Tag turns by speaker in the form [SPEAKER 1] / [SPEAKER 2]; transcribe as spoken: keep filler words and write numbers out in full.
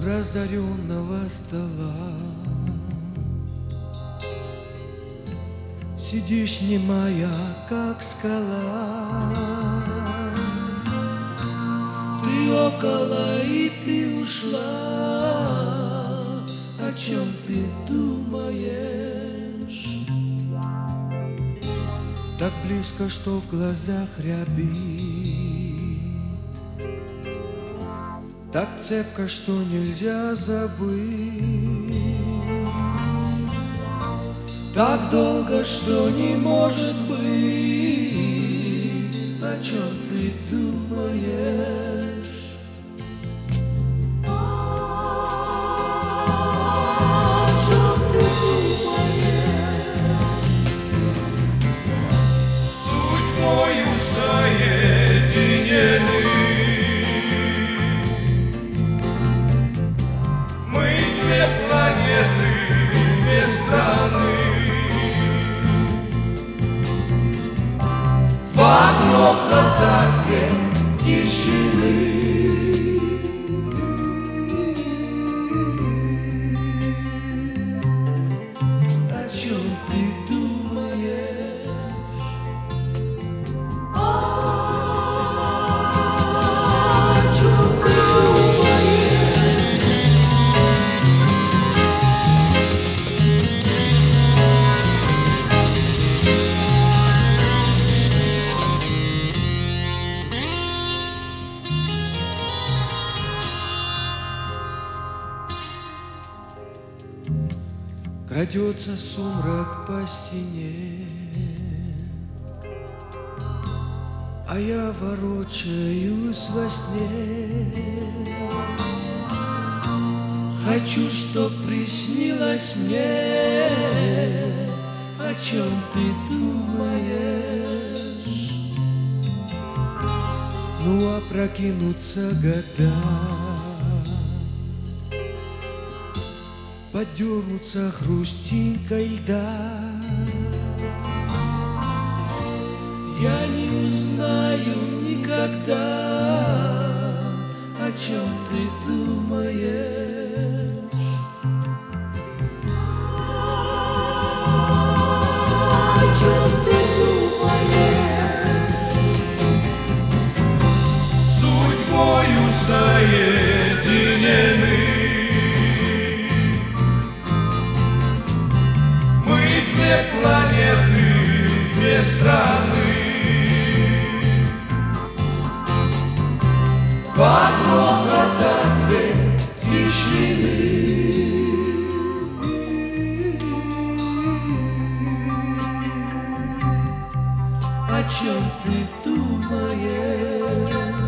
[SPEAKER 1] разоренного стола. Сидишь немая, как скала. Ты около и ты ушла. О чем ты думаешь? Так близко, что в глазах рябит, так цепко, что нельзя забыть, так долго, что не может быть. О чем ты думаешь? О чем ты думаешь?
[SPEAKER 2] Судьбою соединены мы, две планеты, две страны.
[SPEAKER 1] Два грохота, две тишины. О чем ты думаешь? О чем ты Крадется сумрак по стене, а я ворочаюсь во сне. Хочу, чтоб приснилось мне. О чем ты думаешь? Ну, опрокинутся года, подернутся хрустинкой льда. Я не узнаю никогда. О чем ты думаешь? О чем ты думаешь?
[SPEAKER 2] Судьбою соединены мы, две планеты, две страны.
[SPEAKER 1] Два грохота, две тишины. О чем ты думаешь?